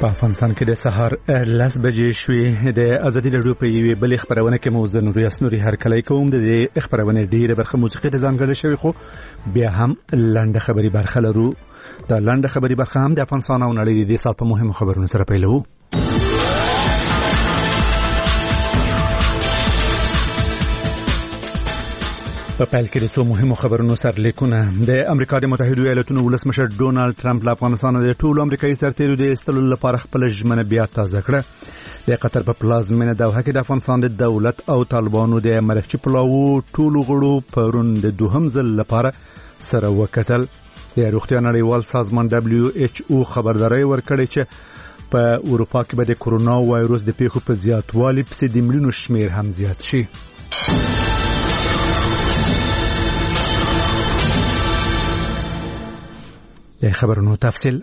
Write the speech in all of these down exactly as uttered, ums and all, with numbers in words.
په افغانستان کې د سهار لس بجې شوې د ازادي راډیو په یوې بلې خبرونه کې مو زه نوري اسنوري هرکلی کوم. د دې خبرونه ډیره برخه موسیقي ته ځانګړې شوې خو بیا هم لنډه خبري برخه لرو. دا لنډه خبري برخه هم د افغانستان او نړۍ د سات په مهمو خبرونو سره پیلوو. په پیل کې د څو مهمو خبرونو سرلیکونه. د امریکا د متحده ایالاتونو ولسمشر ډونالد ټرمپ له افغانستان د ټولو امریکایي سرتیرو د ایستلو لپاره خپل ژمنه بیا تازه کړه. د قطر په پلازمینه دوحه کې د افغانستان د دولت او طالبانو د مرکچی پلاوو ټولو غړو پرون د دوهم ځل لپاره سره وکتل. د روغتیا نړیوال سازمان دبليو ایچ او خبرداري ورکړې چې په اروپا کې به د کورونا وایروس د پیښو په زیاتوالي پسې د مړینو شمیر هم زیات شي. د خبرونو تفصیل.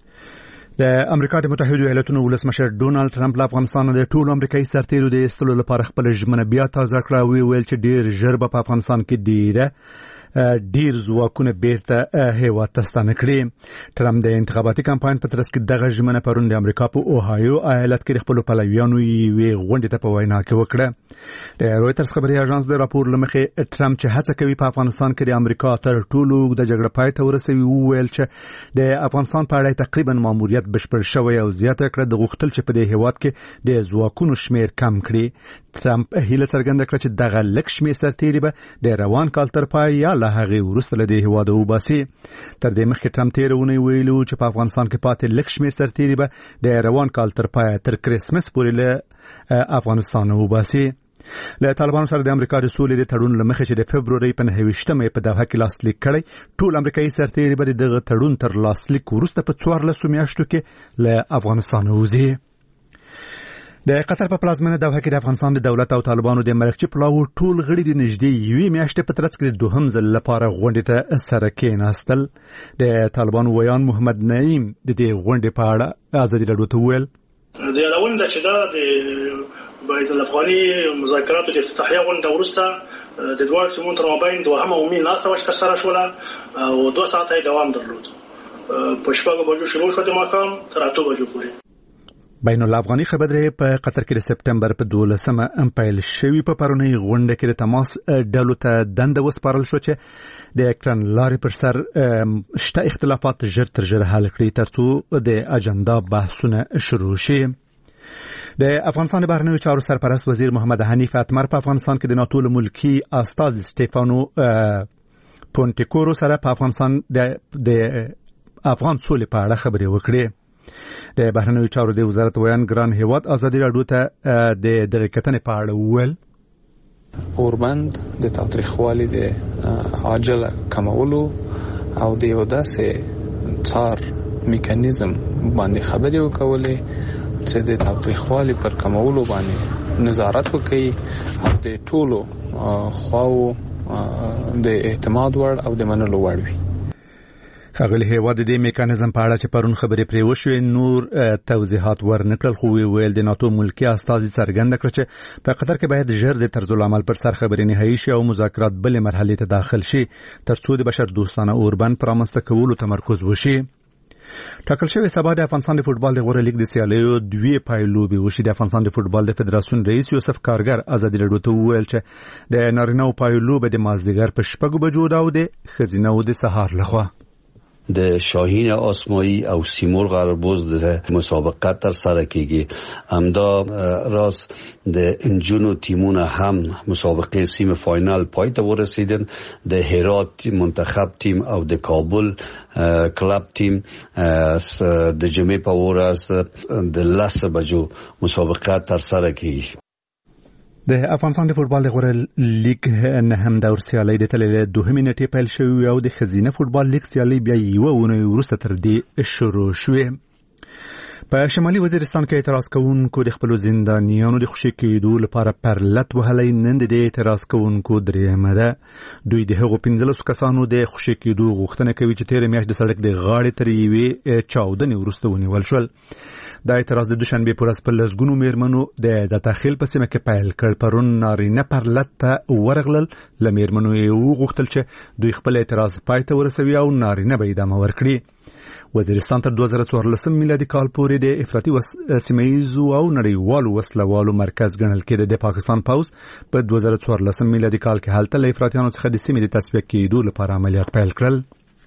د امریکا د متحده ایالاتونو ولسمشر ډونالد ټرمپ له افغانستان د ټولو امریکایي سرتیرو د ایستلو لپاره خپل ژمنه بیا تازه کړه او ویل چې ډیر ژر به په افغانستان کې ډیره ډیر ځواکونه بیرته هیواد ته ستانه کړي. ټرمپ د انتخاباتي کمپاین په ترڅ کې دغه ژمنه پرون د امریکا په اوهایو ایالت کې خپل پلویانو یې غونډه ته په وینا کې وکړه. د رويټرز خبري اژانس د راپور لمخې ټرمپ چې هڅه کوي په افغانستان کې د امریکا تر ټولو د جګړې پای ته ورسوي وویل چې د افغانستان په اړه تقریبا ماموریت بشپړ شوی او زیاته کړه د غوښتل چې په دې هیواد کې د ځواکونو شمیر کم کړي. ټرمپ هیله څرګنده کړه چې دغه لک شمیر سرتیري به د روان کال تر پای یا له هغه وروسته له دې هیواد وباسي. تر دې مخکې ټرمپ تیرونه ویلو چې په افغانستان کې پاتې لک شمیر سرتیري به د روان کال تر پای تر کریسمس پورې له افغانستان وباسي. له طالبانو سره د امریکا د سولې د تړون لمخې چې د فبرورۍ په نهه په دوحه کې لاسلیک کړی ټول امریکایي سرتیري به دغه تړون تر لاسلیک وروسته په څوارلسو میاشتو کې له افغانستان وځي. د قطر په پلازمینه دوحه کې د افغانستان د دولت او طالبانو د مرکچی پلاوو ټول غړي د نږدې یوې میاشتې په ترڅ کې د دوهم ځل لپاره غونډې ته سره کېناستل. د طالبانو ویان محمد نعیم د دې غونډې په اړه ازادي راډیو ته وویل د یادونه چې دا د بین الافغاني مذاکراتو د افتتاحیه غونډه وروسته د دوه ټیمونو تر مابین دوهمه عمومي ناسته وشته سره شوله او دوه ساعته دوام درلود. په شپږ بجو شروع شو د ماښام تر اته بجو پورې. بین الافغاني خبرې په قطر کې د سپتمبر په دولسمه ام پیل شوی. په پرونی غونډه کې د تماس ډلو ته دنده وسپارل شو چې د اکران لارې پر سر شته اختلافات ژر تر ژره حل کړي ترڅو د اجنډا بحثونه شروع شي. د افغانستان بهرنیو چارو سرپرست وزیر محمد حنیف اتمر په افغانستان کې د ناتو ملکی استاذ سټيفانو پونټیکورو سره په افغانستان د افغان سولې په اړه خبرې وکړې. د بهرنیو چارو د وزارت ویان ګران هیواد ازادي راډیو ته د دغه کتنې په اړه وویل اوربند د تاریخوالي د عاجل کمولو او د یو داسې څار میکانیزم باندې خبرې وکولې چې د تاریخوالي پر کمولو باندې نظارت وکړي او د ټولو خواو د اعتماد وړ او د منلو وړ وي. خغل هیواد د میکانیزم په اړه چې پرون خبرې پرې وشوې نور توضیحات ورنکړل خو ویل د ناتو ملکی استاذ څرګنده کړ چې په قطر کې باید ژر د طرز العمل پر سر خبرې نهایی شي او مذاکرات بلې مرحلې ته داخل شي ترڅو د بشر دوستانه اوربند پرامسته کولو تمرکز وشي. ټاکل شوی سبا د افغانستان د فوتبال د غوړه لیګ د سیالیو دوی پایلوبي وشي. د افغانستان د فوتبال د فدراسیون رئیس یوسف کارګر ازادي راډیو ته وویل چې د نارینه پایلوب د مازدیګر په شپږ بجو دا او د خزینه او د سهار لخوا د شاهین آسمایی او سیمور قرارباز د مسابقه تر سره کیږي. همدا راز د انجونو تیمونه هم مسابقه سیم فاینال پای ته ورسیدن. د هرات منتخب تیم او د کابل کلب تیم د جمعې په ورځ د لس بجو مسابقه تر سره کیږي. د افغانستان د فوتبال د غوړه لیګ نه هم دور سیالي د تللې دوهمې نټې پیل شوی او د خزینه فوتبال لیګ سیالي بیا یو ونه ورسته تر دې شروع شوه. په شمالي وزیرستان کې اعتراض کوونکو د خپل زندانیانو د خوشي کېدو لپاره پرلت وهلې نن د اعتراض کوونکو درېمه ده. دوی د هغو پنځلسو کسانو د خوشي کېدو غوښتنه کوي چې تیر میاشت د سړک د غاړې تر یوې چاودنې ورسته ونیول شول. دا اعتراض د دوشنبه پر ورځ په لسګونو میرمنو د د تخیل په سیمه کې پیل کړ. پرون نارینه پرلت ته ورغلل لمیرمنو یې وغوښتل چې دوی خپل اعتراض پای ته ورسوي او نارینه به ادامه ورکړي. وزیرستان تر دوه زره څوارلسم میلادي کال پورې د افراطي سیمه‌ییزو او نړیوالو وسلوالو مرکز ګڼل کېده. د پاکستان پوځ په دوه زره څوارلسم میلادي کال کې هلته له افراطیانو څخه د سیمې د تصفیه کېدو لپاره عملیات پیل کړل.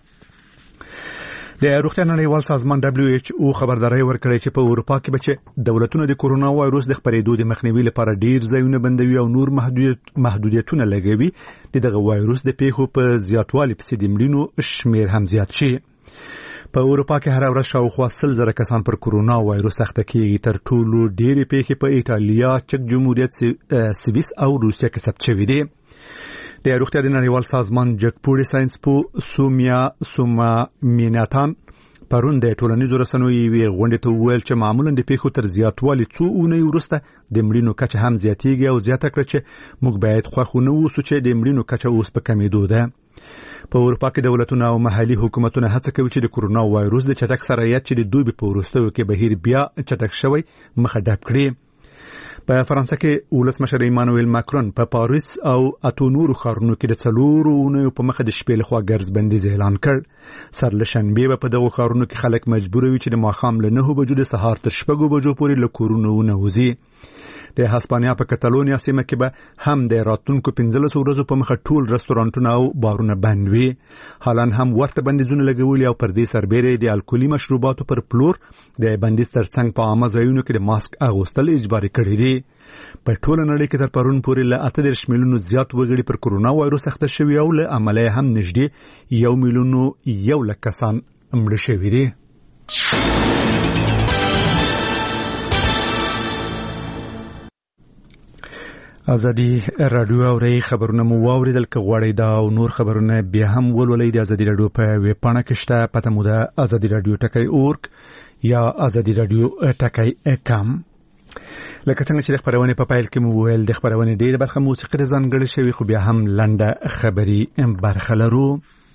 د روغتیا نړیوال سازمان دبليو ایچ او خبرداري ورکړې چې په اروپا کې به دولتونه د کورونا وایروس د خپرېدو د مخنیوي لپاره ډیر ځایونه بندوي او نور محدودیتونه لګوي. دغه وایروس د پیښو په زیاتوالي پسې د مړینو شمیر هم زیات شي. په اروپا کې هر ورځ شاوخوا سل زره کسان پر کورونا وایروس اخته کېږي. تر ټولو ډېرې پیښې په ایټالیا، چک جمهوریت، سویس او روسیه کې ثبت شوې دي. د روغتیا د نړیوال سازمان جګپوړي ساينس پو سومیا سومامیناتان پرون د ټولنیزو رسنیو یوې غونډې ته وویل چې معمولا د پیښو تر زیاتوالي څو اونۍ وروسته د مړینو کچه هم زیاتېږي او زیاته کړه چې موږ باید خوښ ونه اوسو چې د مړینو کچه اوس په کمېدو ده. په اروپا کې دولتونه او محلي حکومتونه هڅه کوي چې د کورونا وایروس د چټک سرایت چې د دوی په وروستیو کې بهیر بیا چټک شوی مخه ډب کړي. په فرانسه کې ولسمشر ایمانوئل ماکرون په پاریس او اتو نورو ښارونو کې د څلورو اونیو په مخه د شپې لخوا ګرځ بندیز اعلان کړ. سر له شنبې په دغو ښارونو کې خلک مجبور وي چې د ماښام له نهو بجو د سهار تر شپږو بجو پورې له کورونو ونوځي. د هسپانیا په کتالونیا سیمه کې به هم د راتلونکو پنځلسو ورځو په مخه ټول رستورانټونه او بارونه بند وي. حالا هم ورته بندیزونه لګولي او پر دې سربېره د الکولي مشروباتو پر پلور د بندیز ترڅنګ په عامه ځایونو کې د ماسک اغوستل اجباري کړي دي. په ټوله نړۍ کې تر پرون پورې له اته دېرش میلیونو زیات وګړي پر کورونا وایروس اخته شوي او له امله هم نږدې یو میلیونو یو لک کسان مړه شوي دي. ازادي رادیو اوري خبرونه مو واوریدل که غواړئ دا او نور خبرونه بیا هم ولولئ د ازادي رادیو په ویب پاڼه کې شته. پته مو ده ازادي رادیو ټکی اورګ یا ازادي رادیو ټکی کام. لکه څنګه چې د خبرونه په پایل کې مو ویل د خبرونه ډیره برخه موسیقي ځانګړې شوی خو بیا هم لنډه خبري برخه لرو.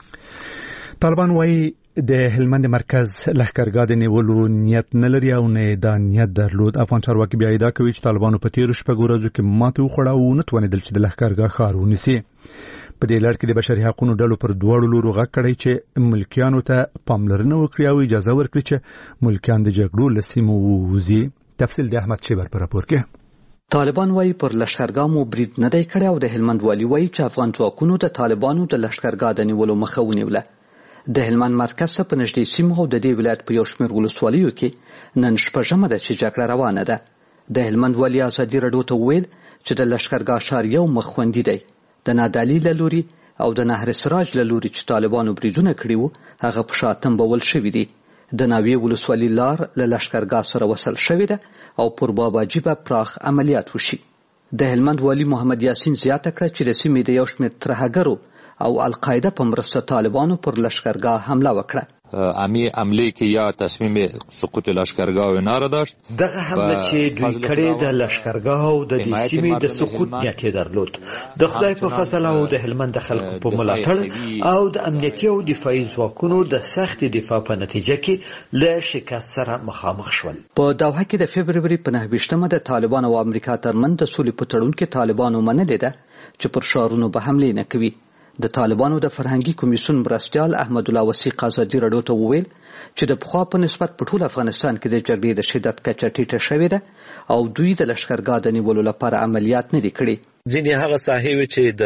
طالبان وايي د هلمند مرکز لښکرګاه د نیولو نیت نه لري او نه دا نیت درلود. افغان چارواکي بیا ادعا کوي چې طالبانو په تیرو شپږو ورځو کې ماته وخوړه او نه توانېدل چې د لښکرګاه ښار ونیسي. په دې لړ کې د بشري حقوقو ډلو پر دواړو لورو غږ کړی چې ملکیانو ته پاملرنه وکړي او اجازه ورکړي چې ملکیان د جګړو له سیمو ووځي. تفصیل د احمد شیبر پر راپور کې. طالبان وايي پر لښکرګاه مو برید نه دی کړی او د هلمند والي وايي چې افغان ځواکونو د طالبانو د لښکرګاه د نیولو مخه ونیوله. د هلمند مرکز ته په نږدې سیمو او د دې ولایت په یو شمېر ولسوالیو کې نن شپږمه ده چې جګړه روانه ده. د هلمند والي ازادي راډیو ته وویل چې د لښکرګاه ښار یو مخ خوندي دی. د نادعلي له لوري او د نهر سراج له لوري چې طالبانو بریدونه کړي وو هغه په شا تنبول شوي دي. د ناوې ولسوالي لار له لښکرګاه سره وصل شوې ده او پر باباجي به پراخ عملیات وشي. د هلمند والي محمد یاسین زیاته کړه چې د سیمې د یو شمېر ترهګرو او القاعده په مرسته طالبانو پر لشکرگاه حمله وکړه. امی عملی که یا تصمیم سقوط لشکرگاه و ناره داشت دغه حمله چې دوی کړې د لشکرگاه او د دې سیمې د سقوط نیت درلود. د خدای په فضل او د هلمند خلکو په ملاتړ او د امنیتي او دفاعي ځواکونو د سخت دفاع په نتیجه کې له شکست سره مخامخ شول. په دوحه کې د فبرवरी په نهه ویشتمه د طالبان او امریکا ترمنځ د سولې په تړون کې طالبانو منلې ده چې پر شارونو به حمله نه کوي. د طالبانو د فرهنګي کمیسیون مرستیال احمد الله وثیق ازادي راډیو ته وویل چې د پخوا په نسبت په ټول افغانستان کې د جګړې د شدت کچه ټیټه شوې ده او دوی د لښکرګاه د نیولو لپاره عملیات نه دي کړي. ځینې هغه ساحې چې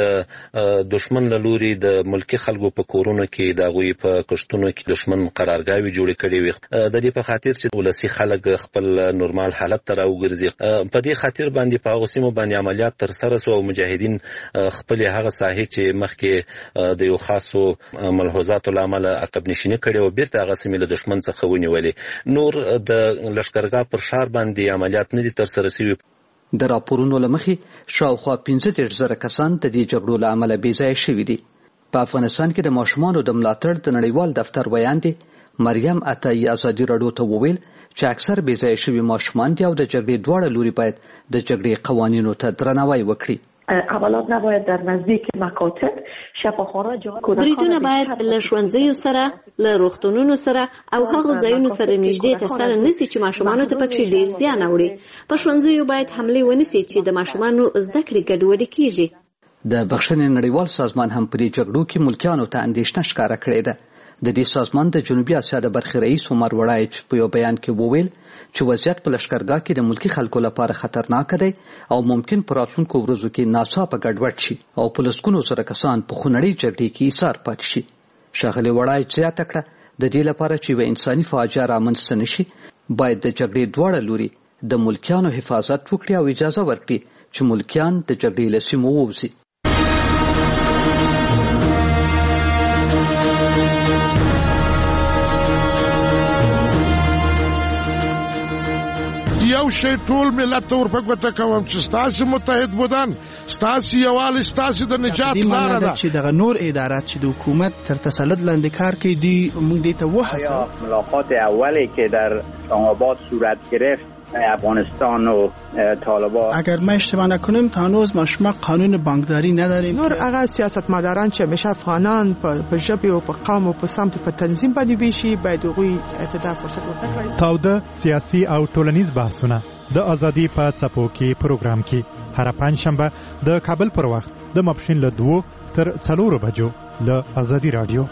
د دشمن له لوري د ملکی خلکو په کورونو کې د هغوی په کښتونو کې دشمن قرارګاوې جوړې کړې وي د دې په خاطر چې ولسي خلک خپل نورمال حالت ته راوګرځي. په دې خاطر باندې په هغو سیمو باندې عملیات ترسره سو او مجاهدین خپل هغه ساحې چې مخکې د یو خاصو ملحوظاتو له امله عقب نشیني کړې او بیرته هغه سیمې له دشمن څخه ونیولې. نور د لښکرګاه پر ښار باندې عملیات نه دي ترسره شوي. د راپورونو له مخې شاوخوا پنځه دېرش زره کسان د دې جګړو له امله بې ځایه شوي دي. په افغانستان کې د ماشومانو د ملاتړ د نړیوال دفتر ویاندې مریم عطایي ازادي راډیو ته وویل چې اکثر بې ځایه شوي ماشومان دي او د جګړې دواړه لوري باید د جګړې قوانینو ته درناوی وکړي. اولاد نباید در نزدیک مکاتب شفاخانه جا بریدونه باید له ښوونځیو سره له روغتونونو سره او هغو ځایونو سره نږدې ترسره نشي چې ماشومانو ته پکې ډیر زیان اوړي. په ښوونځیو باید حمله ونشي چې د ماشومانو زده کړې ګډوډي کیږي. د بخښنې نړیوال سازمان هم په دې جګړو کې ملکیانو ته اندېښنه ښکاره کړې ده. د دې سازمان د جنوبي اسیا د برخې رئیس عمر وړایچ په یو بیان کې وویل چې وضعیت په لشکرګاه کې د ملکی خلکو لپاره خطرناک دی او ممکن په راتلونکو ورځو کې ناڅاپه ګډوډ شي او په لسګونو زره کسان په خونړۍ جګړې کې ایسار پاتې شي. ښاغلي وړایچ زیاته کړه د دې لپاره چې یوه انساني فاجعه رامنځته نه شي باید د جګړې دواړه لوري د ملکیانو حفاظت وکړي او اجازه ورکړي چې ملکیان د جګړې له سیمو ووځي. یو شی ټول ملت ته ورپګوته کوم چې ستاسو متحد بودن ستاسو یووالی ستاسو د نجات لاره ده چې دغه نور ادارات چې د حکومت تر تسلط لاندې کار کوي دی موږ دې ته وحسه. ملاقات اولی که در اسلام آباد صورت گرفت افغانستان و طالبان اگر ما اشتباه نکنیم تا هنوز ما شما قانون بانکداری نداریم. نور هغه سیاستمداران چې همیشه افغانان په ژبه او په قوم او په سمت په تنظیم باندې بشي باید هغوی ته فرصت ورکړي. تاوده سیاسي او ټولنیز بحثونه د ازادي په څپو کې پروګرام کې هر پنځشنبه د کابل پر وخت د ماپښین له دوه تر څلورو بجو له ازادي رادیو.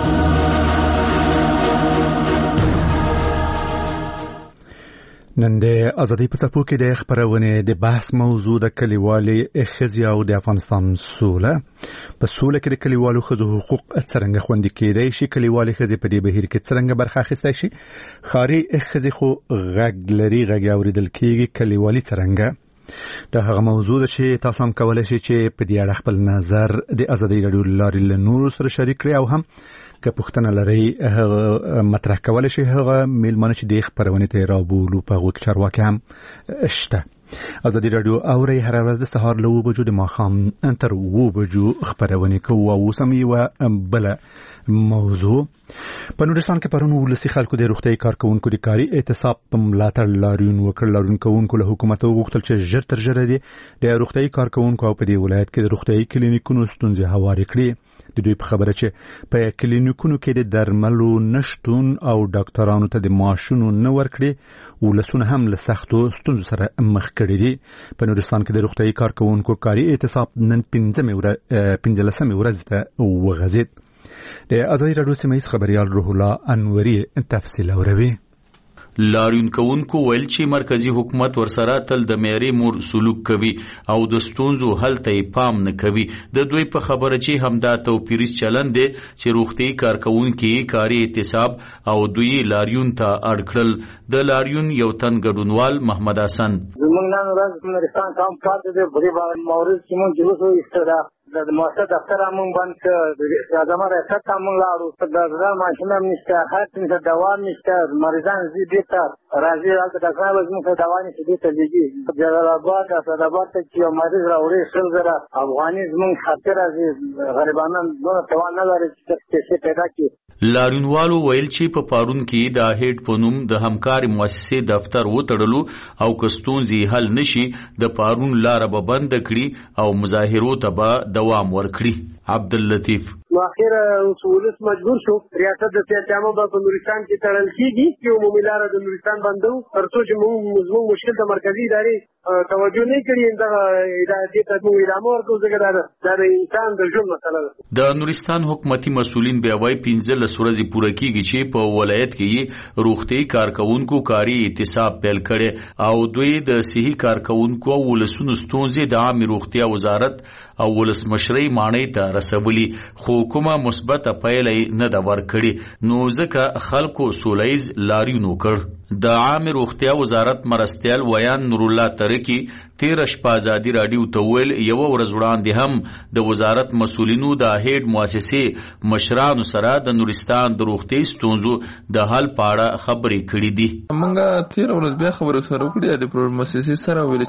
نن د ازادي په څپو کې د خبرونه د بحث موضوع د کلیوالي ښځې او د افغانستان سوله. په سوله کې د کلیوالو ښځو حقوق څرنګه خوندي کېدای شي، کلیوالي ښځې په دې بهیر کې څرنګه برخه اخیستی شي، ښاري ښځې خو غږ لري غږ اورېدل کېږي، کلیوالي څرنګه. دا هغه موضوع ده چې تاسو هم کولی شئ چې په دې اړه خپل نظر د ازادي راډیو له لارې له نورو سره شریک کړئ او هم که پوښتنه لرئ هغه مطرح کولی شئ. هغه میلمانه چې دې خپرونې ته یې رابولو په هغو کې چارواکي هم شته. ازادي راډیو اورئ هره ورځ د سهار له اوه بجو د ماښام تر اوه بجو خپرونې کوو. او اوس هم یوه بله موضوع په نورستان کې پرون ولسي خلکو د روغتیايي کارکوونکو د کاري اعتصاب په ملاتړ لاریون وکړ. لاریون کوونکو له حکومت وغوښتل چې ژر تر ژره د روغتیايي کارکوونکو او په دې ولایت کې د روغتیايي کلینیکونو ستونزې هوارې کړي. د دوی په خبره چې په کلینیکونو کې د درملو نشتون او ډاکټرانو ته د معاشونو نه ورکړي ولسونه هم له سختو ستونزو سره مخ کړي دي. په نورستان کې د روغتیايي کارکوونکو کاري اعتصاب نن پنځلسمې ورځ ته وغځېد. د ازادي راډیو سیمه‌ییز خبریال روح الله انوري تفصیل اوروي. لاریون کوونکو ویل چې مرکزی حکومت ورسره تل د معیاري مور سلوک کوي او د ستونزو حل ته پام نه کوي. د دوی په خبره چې همدا توپیریز چلند دی چې روغتیايي کارکوونکي کاري اعتصاب او دوی لاریون ته اړ کړل. د لاریون یو تن ګډونوال محمد حسن زموږ نن ورځ نورستان کام پاتې دی بری باندې مورز چې مونږ جلوس وایستل د مؤسسه دفتر هم بند ک اعظم ریاست هم لاړو د ځان ماشین هم نشته هر څه دوام نشته مریضان زی بیت راځي هغه د کار زموږ ته دوام نشي بیت لګي جلال آباد اسداباد ته چې مریض راوړي شل زره افغاني زموږ خاطر راځي غریبانان دغه توان نه لري چې څه پیدا کړي. لاریونوالو ویل چې په پارون کې د هډ په نوم د همکاري مؤسسې دفتر وتړلو او کستونزي حل نشي د پارون لار به بند کړي او مظاهرو ته به دوام ورکړي. عبداللطیف واخیر ولس مجبور شو ریاست د سیاستامو په نورستان کې تړل کیږي چې عمومي لار د نورستان بندو ترڅو چې موږ زموږ مشکل د مرکزی ادارې توجه نه کړي دا ادارې ته موږ ادامه ورکوو ځکه دا د انسان د ژوند مسله ده. د نورستان حکومتي مسؤلین بیا وايي پنځلس ورځې پوره کیږي چې په ولایت کې روغتي کارکوونکو کاري اعتصاب پیل کړي او دوی د صحي کارکوونکو او ولسونو ستونزې د عامه روغتیا وزارت او ولسمشرۍ مانې ته رسولي خو کومه مثبته پایله نه دا ورکړي نو ځکه خلکو سولهیز لاریون وکړ. د عامه روغتیا وزارت مرستیال ویان نور الله ترکی تیر شپه ازادي راډیو ته ویل یو ورځ وړاندې هم د وزارت مسؤلینو د هډ مؤسسې مشرانو سره د نورستان د روغتي ستونزو د حل په اړه خبرې کړې دي. موږ تیر ورځ بیا خبرې سره وکړې د مؤسسې سره ویل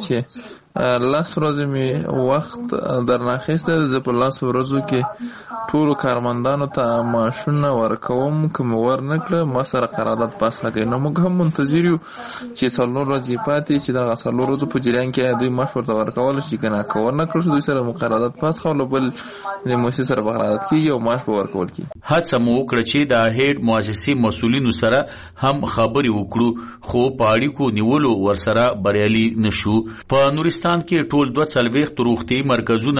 چې لاس ورځې می وخت درناخسته ز په لاس ورځو کې ټول کارمندانو ته معاشونه ورکوم کوم ور نکړه ما سره قرارداد پاس لګي نو موږ هم منتظر یو چې څلور ورځې پاتې چې دا څلور ورځې په جریان کې دوی مشور ته ورکول شي کنه کور نه کړو دوی سره مقررات پاس خو بل د مؤسسې سره مقررات کیږي او معاش په ورکول کی. هڅه مو وکړه چې د هډ مؤسسې مسؤلینو سره هم خبرې وکړو خو پاړی کو نیولو ورسره بریالي نشو. په نورستان کې ټول دوه څلويخت روغتي مرکزونه